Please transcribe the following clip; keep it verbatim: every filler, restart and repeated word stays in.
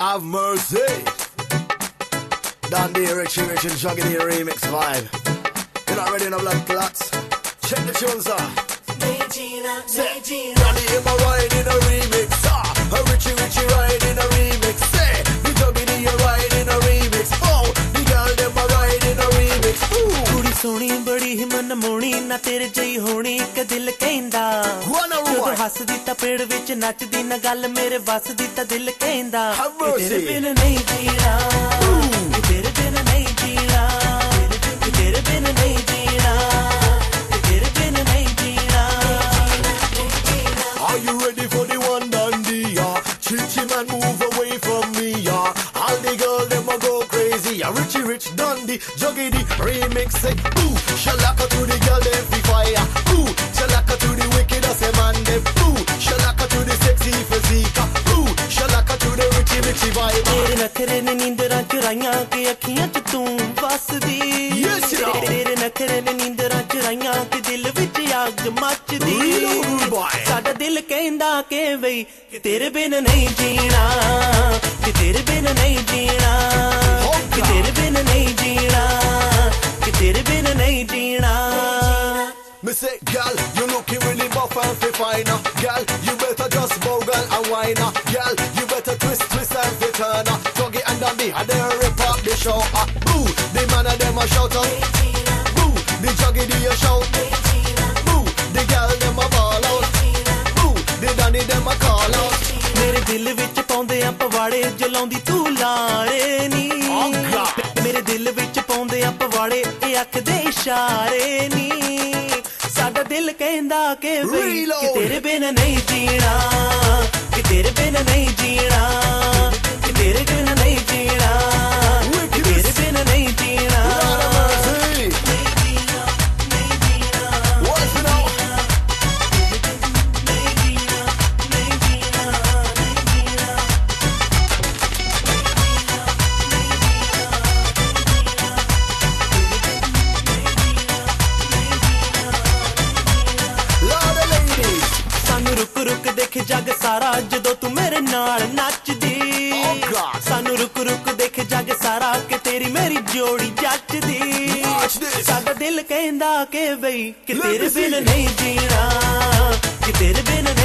Have mercy. Dandy, Richie Rich and Juggy D remix vibe. You're not ready in a blood clots? Check the tunes, sir. Dandy in my ride in a remix, ah. A Richie Richie ride in a remix, say. The Juggy D you ride in a remix, oh. The girl them a ride in a remix, ooh. कुड़ी सोनी बड़ी ही मन मोनी ना तेरे जई होनी के दिल कहंदा ਜਦੋਂ ਹੱਸਦੀ ਤਾਂ ਪੇੜ ਵਿੱਚ ਨੱਚਦੀ ਨਾ ਗੱਲ ਮੇਰੇ ਵੱਸ ਦੀ ਤਾਂ ਦਿਲ ਕਹਿੰਦਾ ਤੇਰੇ ਬਿਨ ਨਹੀਂ ਜੀਣਾ ਤੇਰੇ ਬਿਨ ਨਹੀਂ ਜੀਣਾ ਤੇਰੇ ਬਿਨ ਨਹੀਂ ਜੀਣਾ ਤੇਰੇ ਬਿਨ ਨਹੀਂ ਜੀਣਾ Are you ready for the one dandy, yeah? Chichi man move away from me, yeah. All the girls them a go crazy, yeah. Richie Rich Dandy, Juggy D remix say, ooh, shalaka to the girl them fi fire, ooh, shalaka to the wicked as a man them, ooh, shalaka to the sexy physique, ooh, shalaka to the Richie Richie vibe. ਤੇਰੇ ਨਖਰੇ ਨੇ ਨੀਂਦਰਾਂ ਚੁਰਾਈਆਂ ਕਿ ਅੱਖੀਆਂ 'ਚ ਤੂੰ ਵਸਦੀ ਤੇਰੇ ਨਖਰੇ ਨੇ ਨੀਂਦਰਾਂ ਚੁਰਾਈਆਂ ਕਿ ਦਿਲ ਵਿੱਚ ਅੱਗ ਮੱਚਦੀ ਸਾਡਾ ਦਿਲ ਕਹਿੰਦਾ ਕਿ ਬਈ ਕਿ ਤੇਰੇ ਬਿਨ ਨਹੀਂ ਜੀਣਾ ਕਿ ਤੇਰੇ ਬਿਨ ਨਹੀਂ ਜੀਣਾ ਕਿ ਤੇਰੇ ਬਿਨ ਨਹੀਂ ਜੀਣਾ ਕਿ ਤੇਰੇ ਬਿਨ ਨਹੀਂ ਜੀਣਾ Me say, girl, you looking really buff and fi fine. Girl, you better just bogle and whine. Girl, you better twist, twist and fi turn. Juggy and Dandy, and they rip up the show. Uh, boo, the man of them a shout out. Boo, the Juggy D a shout. Boo, the girl them a ball out. Boo, the Dandy them a call out. ਮੇਰੇ ਦਿਲ ਵਿੱਚ ਪਾਉਂਦੇ ਆ ਪਵਾੜੇ ਜਲਾਉਂਦੀ ਤੂੰ ਲਾੜੇ ਨੀ ਮੇਰੇ ਦਿਲ ਵਿੱਚ ਪਾਉਂਦੇ ਆ ਪਵਾੜੇ ਇਹ ਅੱਖ ਦੇ ਇਸ਼ਾਰੇ ਨੀ ਸਾਡਾ ਦਿਲ ਕਹਿੰਦਾ ਕਿ ਬਈ ਕਿ ਤੇਰੇ ਬਿਨ ਨਹੀਂ ਜੀਣਾ ਕਿ ਤੇਰੇ ਬਿਨ ਨਹੀਂ ਜੀਣਾ ਕਿ ਤੇਰੇ ਬਿਨ ਨਹੀਂ ਜੀਣਾ ਕਿ ਤੇਰੇ ਬਿਨ ਨਹੀਂ ਜੀਣਾ ਜੱਗ ਸਾਰਾ ਜਦੋਂ ਤੂੰ ਮੇਰੇ ਨਾਲ ਨੱਚਦੀ ਸਾਨੂੰ ਰੁਕ ਰੁਕ ਦੇਖ ਜੱਗ ਸਾਰਾ ਕਿ ਤੇਰੀ ਮੇਰੀ ਜੋੜੀ ਜੱਚਦੀ ਸਾਡਾ ਦਿਲ ਕਹਿੰਦਾ ਕਿ ਬਈ ਕਿ ਤੇਰੇ ਬਿਨ ਨਹੀਂ ਜੀਣਾ ਕਿ ਤੇਰੇ ਬਿਨ